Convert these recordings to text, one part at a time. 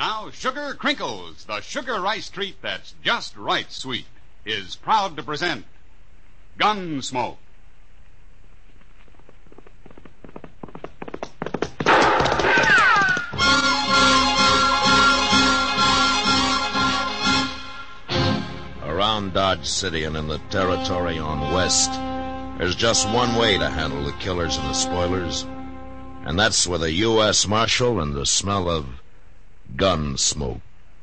Now, Sugar Crinkles, the sugar rice treat that's just right sweet, is proud to present Gunsmoke. Around Dodge City and in the territory on West, there's just one way to handle the killers and the spoilers, and that's with a U.S. Marshal and the smell of gun smoke.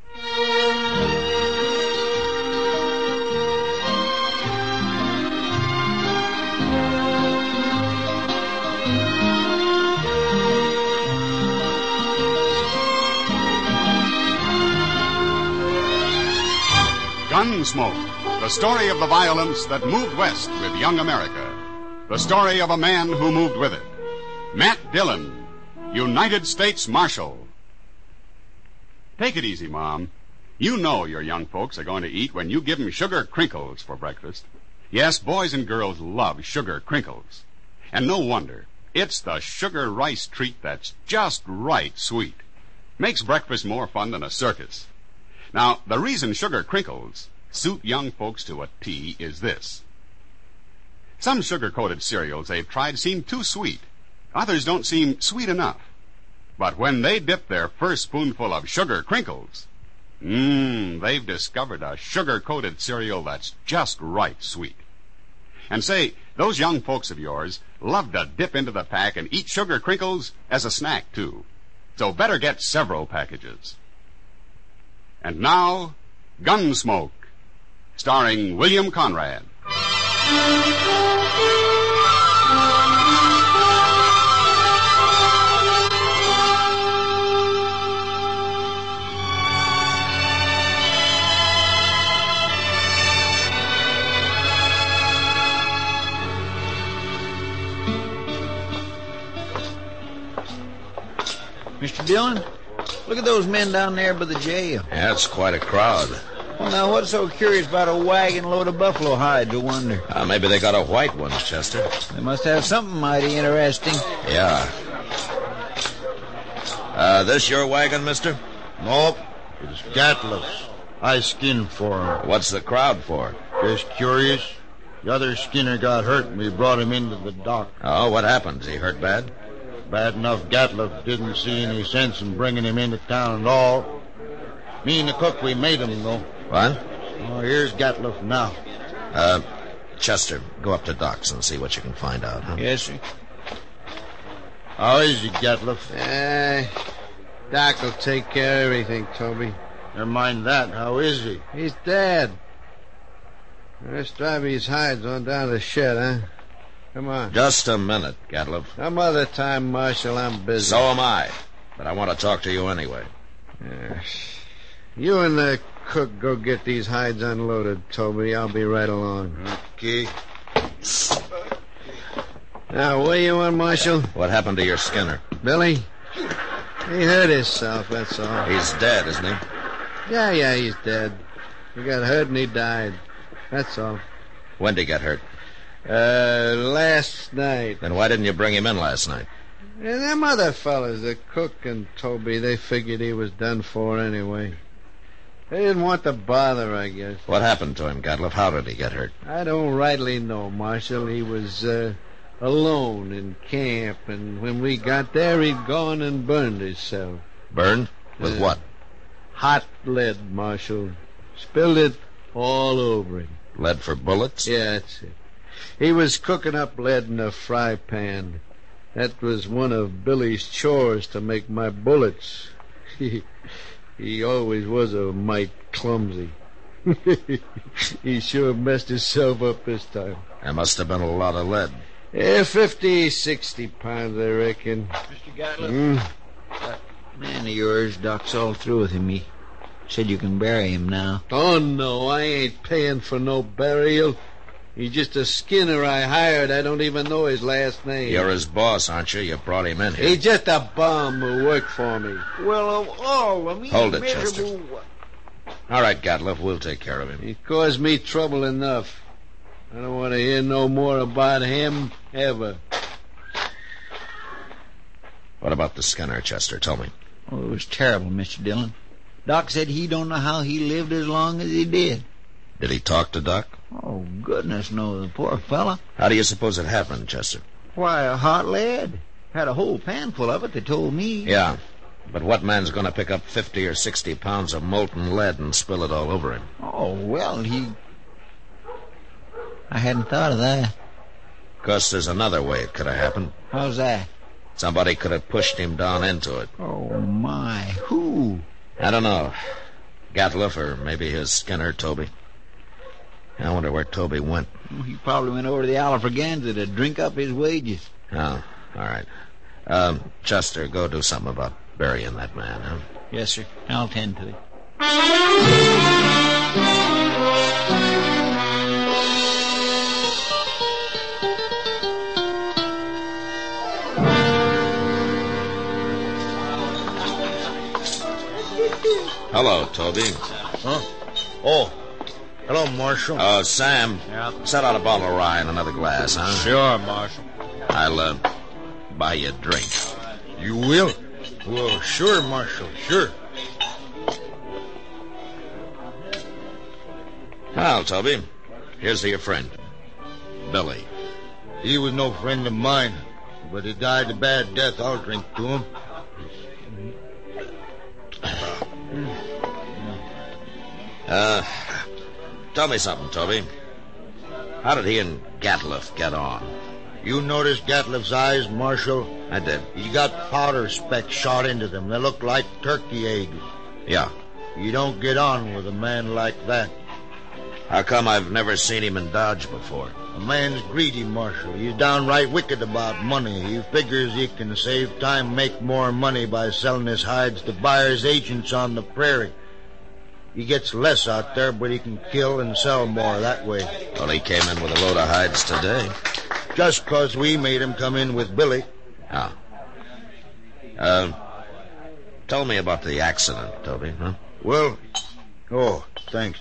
Gunsmoke, the story of the violence that moved west with young America. The story of a man who moved with it. Matt Dillon, United States Marshal. Take it easy, Mom. You know your young folks are going to eat when you give them sugar crinkles for breakfast. Yes, boys and girls love sugar crinkles. And no wonder. It's the sugar rice treat that's just right sweet. Makes breakfast more fun than a circus. Now, the reason sugar crinkles suit young folks to a T is this. Some sugar-coated cereals they've tried seem too sweet. Others don't seem sweet enough. But when they dip their first spoonful of sugar crinkles, they've discovered a sugar-coated cereal that's just right sweet. And say, those young folks of yours love to dip into the pack and eat sugar crinkles as a snack, too. So better get several packages. And now, Gunsmoke, starring William Conrad. Mr. Dillon, look at those men down there by the jail. Yeah, it's quite a crowd. Well, now, what's so curious about a wagon load of buffalo hides, I wonder? Maybe they got a white one, Chester. They must have something mighty interesting. Yeah. This your wagon, mister? Nope. It's Gatliff's. I skinned for him. What's the crowd for? Just curious. The other skinner got hurt and we brought him into the dock. Oh, what happened? Is he hurt bad? Bad enough Gatliff didn't see any sense in bringing him into town at all. Me and the cook, we made him, though. What? Oh, here's Gatliff now. Chester, go up to Doc's and see what you can find out, huh? Yes, sir. How is he, Gatliff? Doc will take care of everything, Toby. Never mind that. How is he? He's dead. Let's drive these hides on down to the shed, huh? Come on. Just a minute, Gatliff. Some other time, Marshal. I'm busy. So am I. But I want to talk to you anyway. You and the cook go get these hides unloaded, Toby. I'll be right along. Okay. Now, where you on, Marshal? What happened to your Skinner? Billy? He hurt himself, that's all. He's dead, isn't he? Yeah, he's dead. He got hurt and he died. That's all. When did he get hurt? Last night. Then why didn't you bring him in last night? And them other fellas, the cook and Toby, they figured he was done for anyway. They didn't want to bother, I guess. What happened to him, Gatliff? How did he get hurt? I don't rightly know, Marshal. He was alone in camp, and when we got there, he'd gone and burned himself. Burned? With what? Hot lead, Marshal. Spilled it all over him. Lead for bullets? Yeah, that's it. He was cooking up lead in a fry pan. That was one of Billy's chores, to make my bullets. He always was a mite clumsy. He sure messed himself up this time. There must have been a lot of lead. 50, 60 pounds, I reckon. Mr. Gatliff, that man of yours, Doc's all through with him. He said you can bury him now. Oh, no, I ain't paying for no burial. He's just a skinner I hired. I don't even know his last name. You're his boss, aren't you? You brought him in here. He's just a bum who worked for me. Well, of all of me... Hold it, Chester. All right, Gatliff, we'll take care of him. He caused me trouble enough. I don't want to hear no more about him, ever. What about the Skinner, Chester? Tell me. Oh, it was terrible, Mr. Dillon. Doc said he don't know how he lived as long as he did. Did he talk to Doc? Oh, goodness knows, the poor fella. How do you suppose it happened, Chester? Why, hot lead. Had a whole pan full of it, they told me. Yeah, but what man's going to pick up 50 or 60 pounds of molten lead and spill it all over him? Oh, well, I hadn't thought of that. 'Cause there's another way it could have happened. How's that? Somebody could have pushed him down into it. Oh, my. Who? I don't know. Gatliff or maybe his Skinner, Toby. I wonder where Toby went. He probably went over to the Alafraganza to drink up his wages. Oh, all right. Chester, go do something about burying that man, huh? Yes, sir. I'll tend to it. Hello, Toby. Huh? Oh, hello, Marshal. Sam. Yeah? Set out a bottle of rye and another glass, huh? Sure, Marshal. I'll, buy you a drink. You will? Well, sure, Marshal, sure. Well, Toby, here's to your friend, Billy. He was no friend of mine, but he died a bad death. I'll drink to him. Tell me something, Toby. How did he and Gatliff get on? You noticed Gatliff's eyes, Marshal? I did. He got powder specks shot into them. They look like turkey eggs. Yeah. You don't get on with a man like that. How come I've never seen him in Dodge before? A man's greedy, Marshal. He's downright wicked about money. He figures he can save time, make more money by selling his hides to buyers' agents on the prairie. He gets less out there, but he can kill and sell more that way. Well, he came in with a load of hides today. Just 'cause we made him come in with Billy. Oh. Tell me about the accident, Toby, huh? Well, thanks.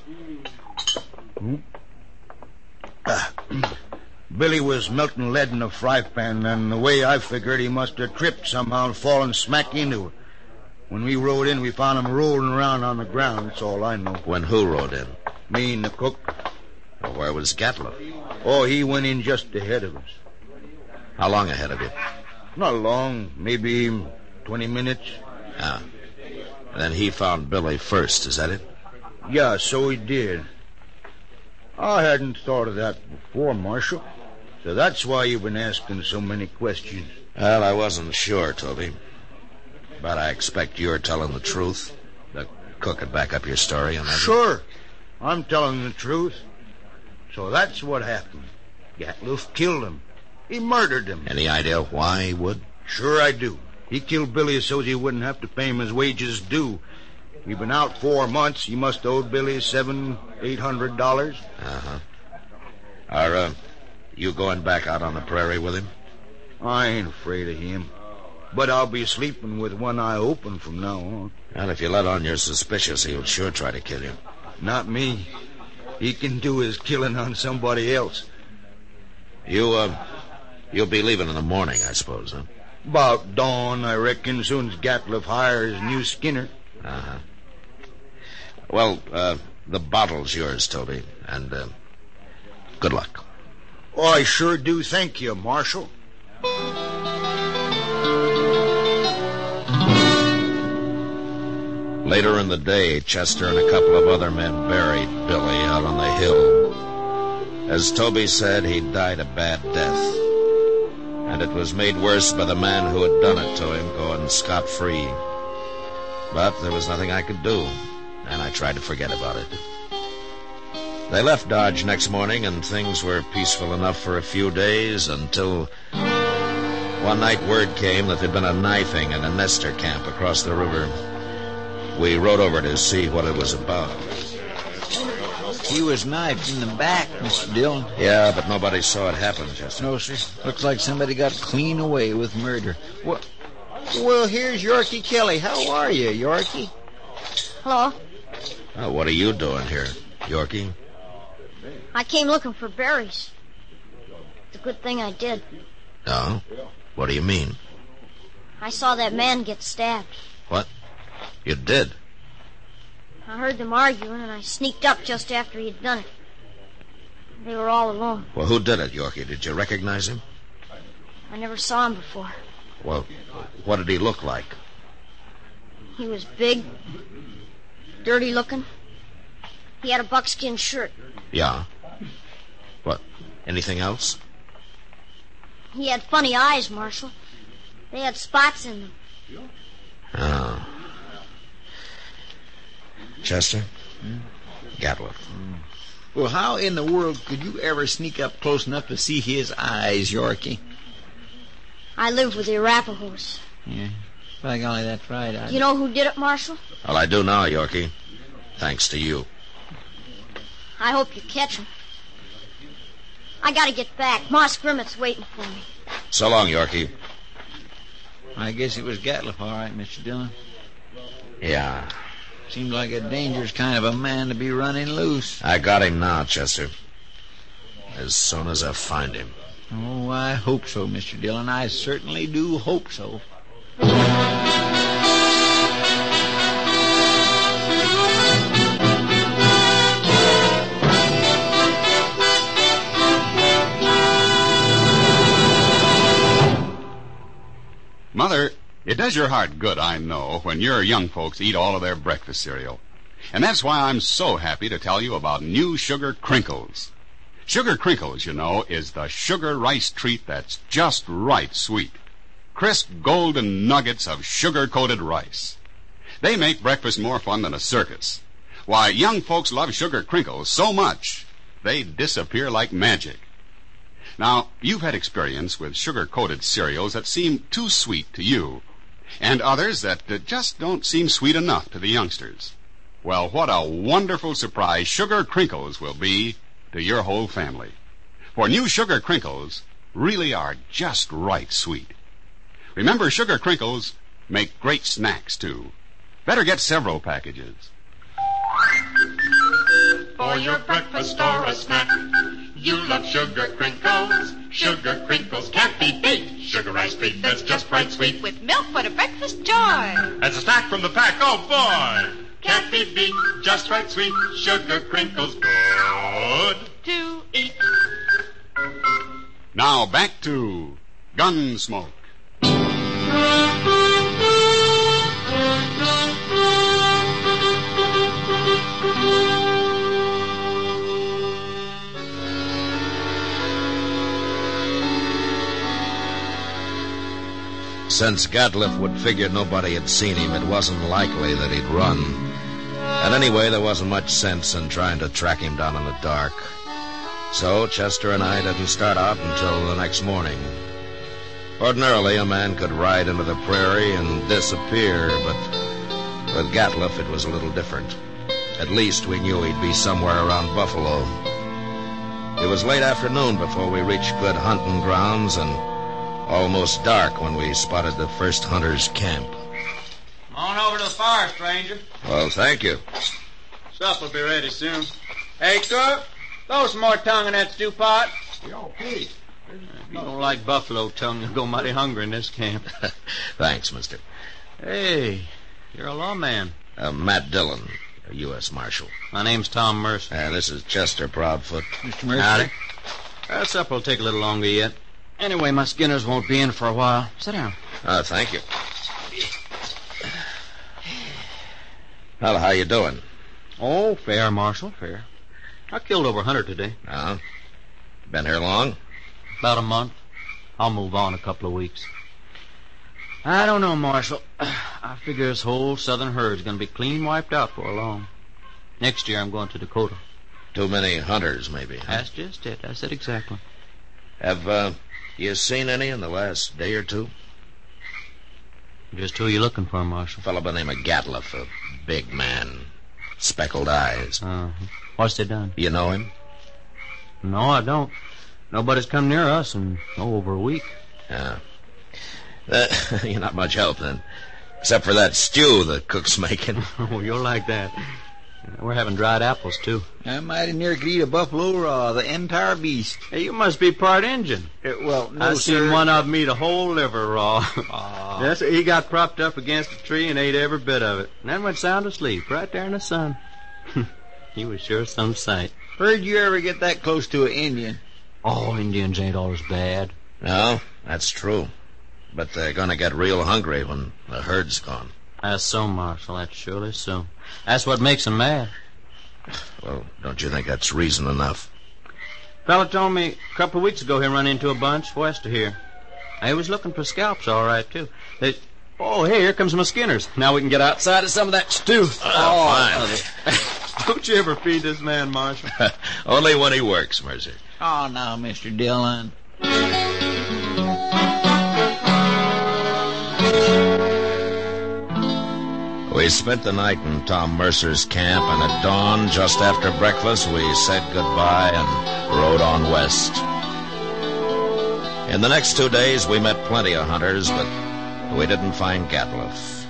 Billy was melting lead in a fry pan, and the way I figured, he must have tripped somehow and fallen smack into it. When we rode in, we found him rolling around on the ground. That's all I know. When who rode in? Me and the cook. Well, where was Gatliff? Oh, he went in just ahead of us. How long ahead of you? Not long, maybe 20 minutes. Ah. And then he found Billy first, is that it? Yeah, so he did. I hadn't thought of that before, Marshal. So that's why you've been asking so many questions. Well, I wasn't sure, Toby. But I expect you're telling the truth. The cook could back up your story on that. Sure. I'm telling the truth. So that's what happened. Gatliff killed him. He murdered him. Any idea why he would? Sure I do. He killed Billy so he wouldn't have to pay him his wages due. We've been out 4 months. He must owe Billy $700-800. Uh-huh. Are, you going back out on the prairie with him? I ain't afraid of him. But I'll be sleeping with one eye open from now on. Well, if you let on you're suspicious, he'll sure try to kill you. Not me. He can do his killing on somebody else. You'll be leaving in the morning, I suppose, huh? About dawn, I reckon, soon as Gatliff hires new Skinner. Uh-huh. Well, the bottle's yours, Toby, and, good luck. Oh, I sure do thank you, Marshal. Later in the day, Chester and a couple of other men buried Billy out on the hill. As Toby said, he died a bad death. And it was made worse by the man who had done it to him going scot-free. But there was nothing I could do, and I tried to forget about it. They left Dodge next morning, and things were peaceful enough for a few days until one night word came that there'd been a knifing in a Nestor camp across the river. We rode over to see what it was about. He was knifed in the back, Mr. Dillon. Yeah, but nobody saw it happen, Chester. No, sir. Looks like somebody got clean away with murder. Well, here's Yorkie Kelly. How are you, Yorkie? Hello. Oh, what are you doing here, Yorkie? I came looking for berries. It's a good thing I did. Oh? What do you mean? I saw that man get stabbed. What? You did? I heard them arguing, and I sneaked up just after he'd done it. They were all alone. Well, who did it, Yorkie? Did you recognize him? I never saw him before. Well, what did he look like? He was big, dirty looking. He had a buckskin shirt. Yeah. What, anything else? He had funny eyes, Marshal. They had spots in them. Oh. Chester? Gatliffe. Well, how in the world could you ever sneak up close enough to see his eyes, Yorkie? I lived with the Arapahoes. Yeah. By golly, that's right. Do you know who did it, Marshal? Well, I do now, Yorkie. Thanks to you. I hope you catch him. I gotta get back. Moss Grimmett's waiting for me. So long, Yorkie. I guess it was Gatliffe, all right, Mr. Dillon. Yeah. Seems like a dangerous kind of a man to be running loose. I got him now, Chester. As soon as I find him. Oh, I hope so, Mr. Dillon. I certainly do hope so. Mother, it does your heart good, I know, when your young folks eat all of their breakfast cereal. And that's why I'm so happy to tell you about new Sugar Crinkles. Sugar Crinkles, you know, is the sugar rice treat that's just right sweet. Crisp golden nuggets of sugar-coated rice. They make breakfast more fun than a circus. Why, young folks love Sugar Crinkles so much, they disappear like magic. Now, you've had experience with sugar-coated cereals that seem too sweet to you, and others that just don't seem sweet enough to the youngsters. Well, what a wonderful surprise Sugar Crinkles will be to your whole family. For new Sugar Crinkles really are just right sweet. Remember, Sugar Crinkles make great snacks, too. Better get several packages. For your breakfast or a snack, you love Sugar Crinkles. Sugar Crinkles can't be beat. Sugar rice treat that's just right sweet. With milk for the breakfast joy. As a snack from the pack, oh boy! Can't be beat, just right sweet. Sugar Crinkles, good To eat. Now back to Gunsmoke. Since Gatliffe would figure nobody had seen him, it wasn't likely that he'd run. And anyway, there wasn't much sense in trying to track him down in the dark. So Chester and I didn't start out until the next morning. Ordinarily, a man could ride into the prairie and disappear, but with Gatliffe, it was a little different. At least we knew he'd be somewhere around Buffalo. It was late afternoon before we reached good hunting grounds, and almost dark when we spotted the first hunter's camp. Come on over to the fire, stranger. Well, thank you. Supper will be ready soon. Hey, cook, throw some more tongue in that stew pot. Yo, Pete. If you don't like buffalo tongue, you'll go mighty hungry in this camp. Thanks, mister. Hey, you're a lawman. Matt Dillon, a U.S. Marshal. My name's Tom Mercer. This is Chester Proudfoot. Mr. Mercer. Howdy. Supper will take a little longer yet. Anyway, my Skinners won't be in for a while. Sit down. Thank you. Well, how you doing? Oh, fair, Marshal, fair. I killed over 100 today. Been here long? About a month. I'll move on a couple of weeks. I don't know, Marshal. I figure this whole southern herd's going to be clean wiped out for long. Next year I'm going to Dakota. Too many hunters, maybe. Huh? That's just it. That's it exactly. Have you seen any in the last day or two? Just who are you looking for, Marshal? A fellow by the name of Gatliffe, a big man, speckled eyes. What's they done? You know him? No, I don't. Nobody's come near us in over a week. Yeah. You're not much help then. Except for that stew the cook's making. Oh, you'll like that. We're having dried apples, too. I mighty near could eat a buffalo raw, the entire beast. Hey, you must be part Injun. Well, no, I seen sir. one of them eat a whole liver raw. Aw. Yes, he got propped up against a tree and ate every bit of it. And then went sound asleep right there in the sun. He was sure some sight. Where'd you ever get that close to an Indian? Oh, Indians ain't always bad. No, that's true. But they're going to get real hungry when the herd's gone. That's so, Marshal. That's surely so. That's what makes them mad. Well, don't you think that's reason enough? Fella told me a couple of weeks ago he run into a bunch west of here. They was looking for scalps, all right, too. Oh, hey, here comes my Skinners. Now we can get outside of some of that stew. Fine. Don't you ever feed this man, Marshal? Only when he works, Mercer. Oh, now, Mr. Dillon. We spent the night in Tom Mercer's camp, and at dawn, just after breakfast, we said goodbye and rode on west. In the next 2 days, we met plenty of hunters, but we didn't find Gatliff.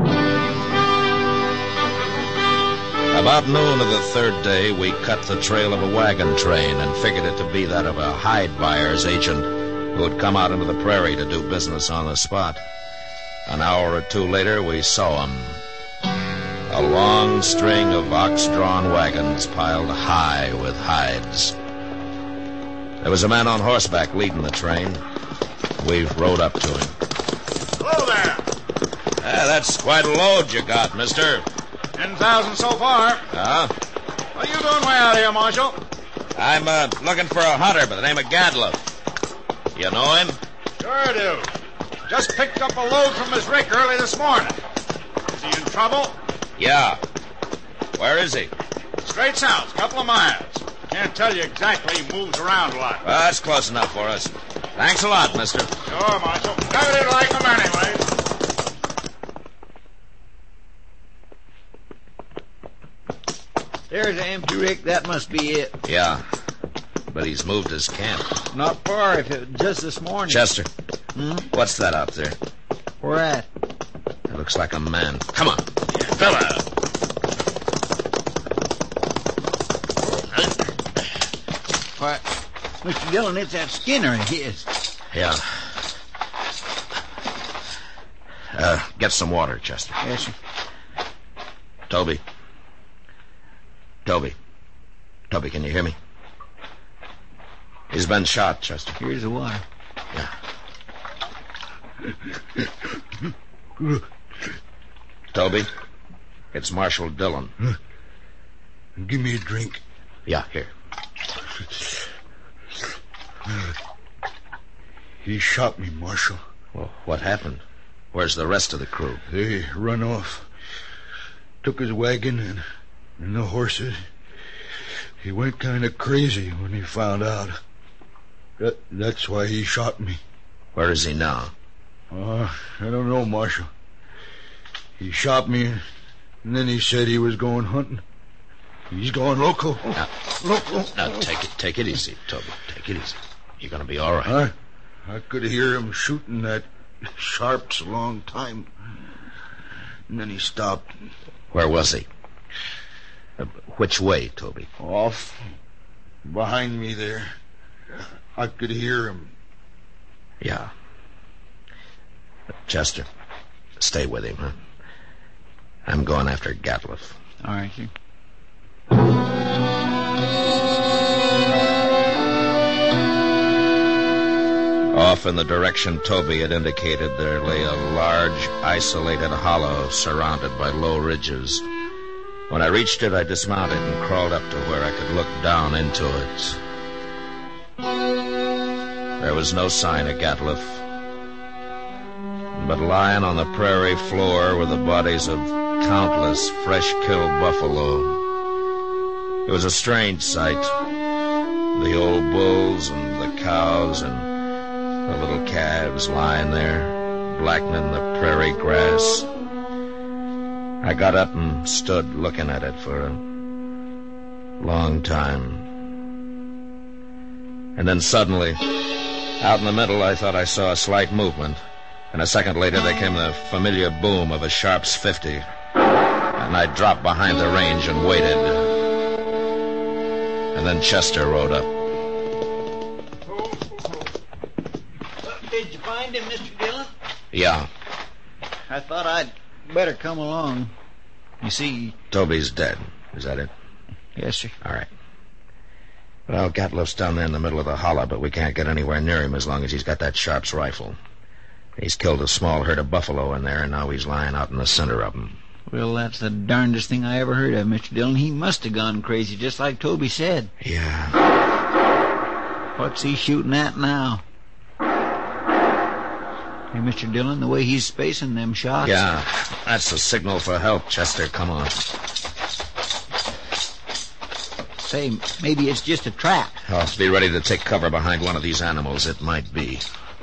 About noon of the third day, we cut the trail of a wagon train and figured it to be that of a hide buyer's agent who had come out into the prairie to do business on the spot. An hour or two later, we saw him. A long string of ox-drawn wagons piled high with hides. There was a man on horseback leading the train. We rode up to him. Hello there. That's quite a load you got, mister. 10,000 so far. What are you doing way out here, Marshal? I'm looking for a hunter by the name of Gatliff. You know him? Sure I do. Just picked up a load from his rick early this morning. Is he in trouble? Yeah. Where is he? Straight south, couple of miles. Can't tell you exactly. He moves around a lot. Well, that's close enough for us. Thanks a lot, mister. Sure, Marshal. Never did like him anyway. There's an empty rick. That must be it. Yeah. But he's moved his camp. Not far, if it was just this morning. Chester. What's that out there? Where at? It looks like a man. Come on. Fella. Why, Mr. Dillon, it's that Skinner of his. Yeah. Get some water, Chester. Yes, sir. Toby, can you hear me? He's been shot, Chester. Here's the water. Yeah. Toby, it's Marshal Dillon. Give me a drink. Yeah, here. He shot me, Marshal. Well, what happened? Where's the rest of the crew? They run off. Took his wagon and the horses. He went kind of crazy when he found out. That's why he shot me. Where is he now? I don't know, Marshal. He shot me, and then he said he was going hunting. He's going loco. Now, take it easy, Toby. Take it easy. You're going to be all right. I could hear him shooting that Sharps a long time. And then he stopped. Where was he? Which way, Toby? Off behind me there. I could hear him. Yeah. Chester, stay with him, huh? I'm going after Gatliff. All right, sir. Off in the direction Toby had indicated, there lay a large, isolated hollow surrounded by low ridges. When I reached it, I dismounted and crawled up to where I could look down into it. There was no sign of Gatliff, but lying on the prairie floor were the bodies of countless fresh-killed buffalo. It was a strange sight. The old bulls and the cows and the little calves lying there, blackening the prairie grass. I got up and stood looking at it for a long time. And then suddenly, out in the middle, I thought I saw a slight movement. And a second later, there came the familiar boom of a Sharps 50. And and I dropped behind the range and waited. And then Chester rode up. Did you find him, Mr. Dillon? Yeah. I thought I'd better come along. You see... Toby's dead. Is that it? Yes, sir. All right. Well, Gatliff's down there in the middle of the hollow, but we can't get anywhere near him as long as he's got that Sharp's rifle. He's killed a small herd of buffalo in there, and now he's lying out in the center of them. Well, that's the darndest thing I ever heard of, Mr. Dillon. He must have gone crazy, just like Toby said. Yeah. What's he shooting at now? Hey, Mr. Dillon, the way he's spacing them shots... Yeah, that's a signal for help, Chester. Come on. Say, maybe it's just a trap. Oh, be ready to take cover behind one of these animals. It might be.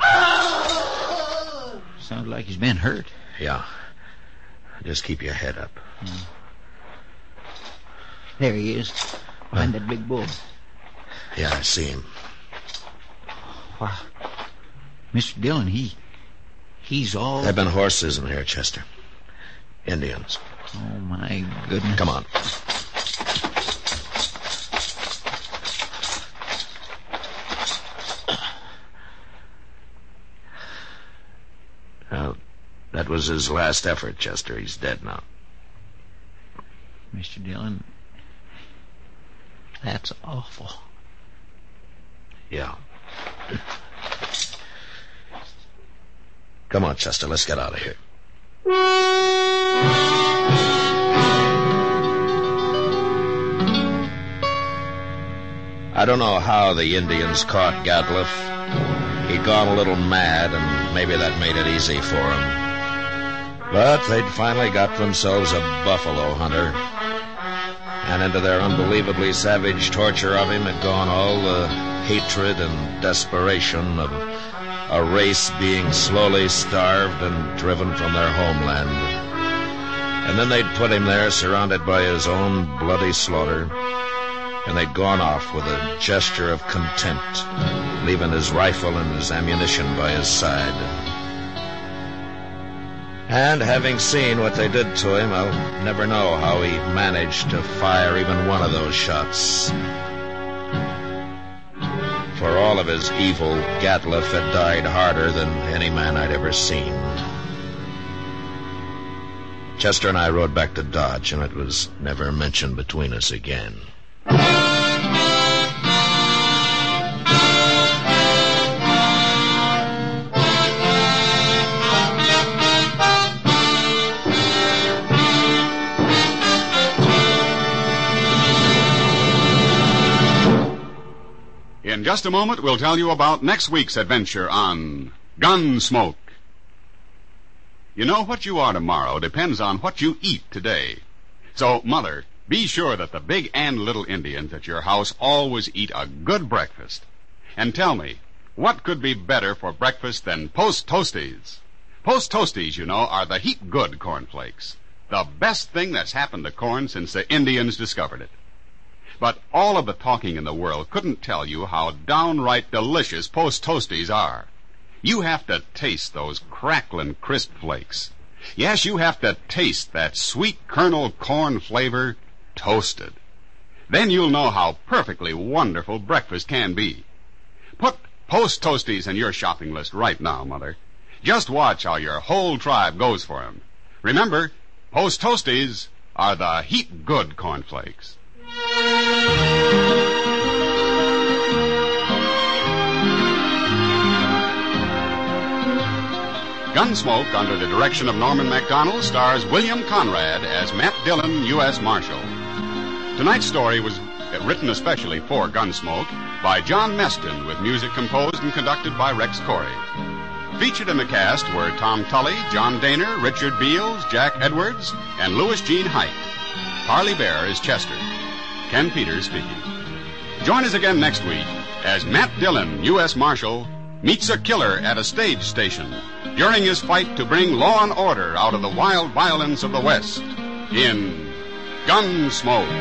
Sounds like he's been hurt. Yeah. Just keep your head up. There he is, behind that big bull. Yeah, I see him. Wow. Mr. Dillon, he's all... There have been horses in here, Chester. Indians. Oh, my goodness. Come on. Well, that was his last effort, Chester. He's dead now. Mr. Dillon, that's awful. Yeah. Come on, Chester, let's get out of here. I don't know how the Indians caught Gatliff. He'd gone a little mad, and maybe that made it easy for him. But they'd finally got themselves a buffalo hunter. And into their unbelievably savage torture of him had gone all the hatred and desperation of a race being slowly starved and driven from their homeland. And then they'd put him there, surrounded by his own bloody slaughter, and they'd gone off with a gesture of contempt, leaving his rifle and his ammunition by his side. And having seen what they did to him, I'll never know how he managed to fire even one of those shots. For all of his evil, Gatliff had died harder than any man I'd ever seen. Chester and I rode back to Dodge, and it was never mentioned between us again. In just a moment, we'll tell you about next week's adventure on Gunsmoke. You know, what you are tomorrow depends on what you eat today. So, Mother, be sure that the big and little Indians at your house always eat a good breakfast. And tell me, what could be better for breakfast than Post Toasties? Post Toasties, you know, are the heap good cornflakes. The best thing that's happened to corn since the Indians discovered it. But all of the talking in the world couldn't tell you how downright delicious Post Toasties are. You have to taste those crackling crisp flakes. Yes, you have to taste that sweet kernel corn flavor toasted. Then you'll know how perfectly wonderful breakfast can be. Put Post Toasties in your shopping list right now, Mother. Just watch how your whole tribe goes for 'em. Remember, Post Toasties are the heap good cornflakes. Gunsmoke, under the direction of Norman Macdonnell, stars William Conrad as Matt Dillon, U.S. Marshal. Tonight's story was written especially for Gunsmoke by John Meston, with music composed and conducted by Rex Corey. Featured in the cast were Tom Tully, John Daner, Richard Beals, Jack Edwards, and Louis Jean Height. Harley Bear is Chester. Ken Peters speaking. Join us again next week as Matt Dillon, U.S. Marshal, meets a killer at a stage station during his fight to bring law and order out of the wild violence of the West in Gunsmoke.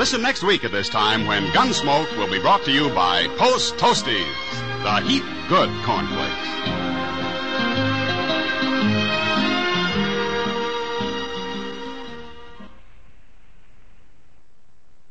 listen next week at this time when Gunsmoke will be brought to you by Post Toasties, the heap good cornflakes.